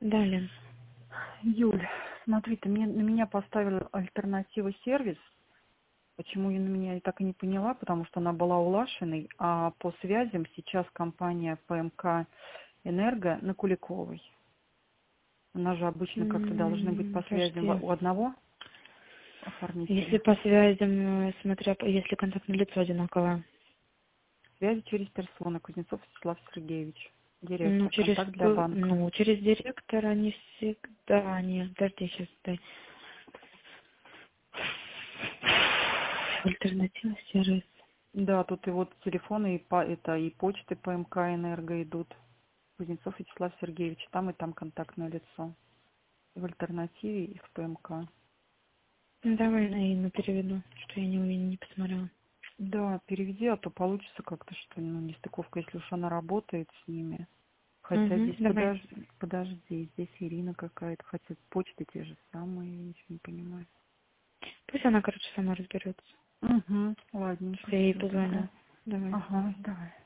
Далее. Юль, смотри, ты на меня поставила альтернатива сервис. Почему я на меня и так и не поняла, потому что она была у Лашиной, а по связям сейчас компания ПМК «Энерго» на Куликовой. У нас же обычно как-то должны быть по связям Подожди. у одного Если оформителя. по связям, если контактное лицо одинаковое. Связи через персону. Кузнецов Вячеслав Сергеевич. Ну, Директор. Контакт для банка. через директора не всегда. Нет, подожди, сейчас дай. Альтернатива сервис. Да, тут и вот телефоны, и почты ПМК «Энерго» идут. Кузнецов Вячеслав Сергеевич. Там и там контактное лицо. В альтернативе и в ПМК. Ну, давай на Инну переведу, что я не посмотрела. Да, переведи, а то получится как-то, что нестыковка, если уж она работает с ними. Хотя Угу, здесь, давай. подожди, здесь Ирина какая-то, хотя почты те же самые, я ничего не понимаю. Пусть она, короче, сама разберется. Угу, ладненько, Я ей все тогда. позвоню. Давай. Ага, давай.